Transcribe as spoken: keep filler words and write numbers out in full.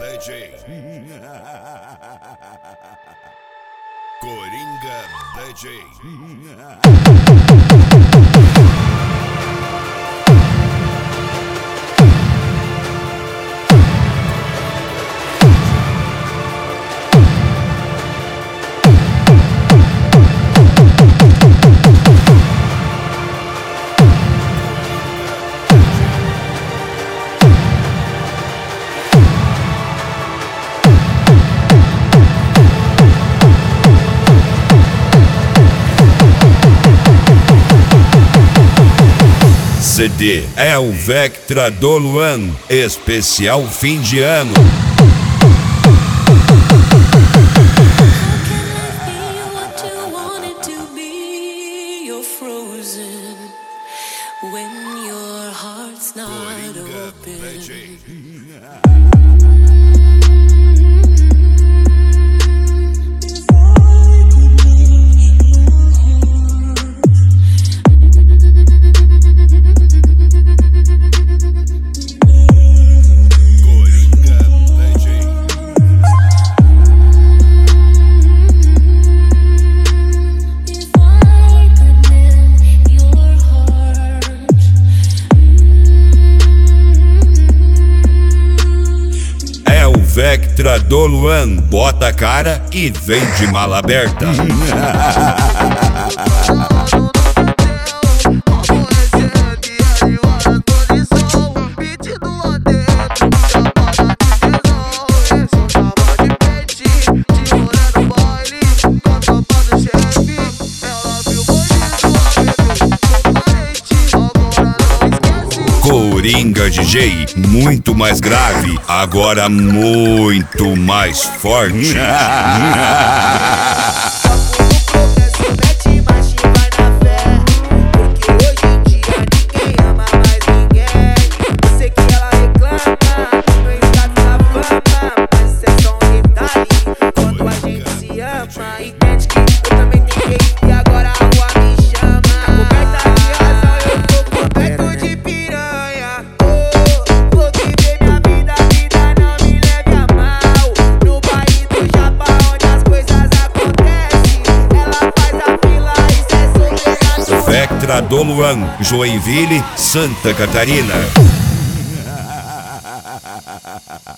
D J. Coringa D J. C D é o Vectra do Luan, especial fim de ano. Vectra do Luan, bota a cara e vem de mala aberta. Coringa D J, muito mais grave, agora muito mais forte. Vectra do Luan, Joinville, Santa Catarina.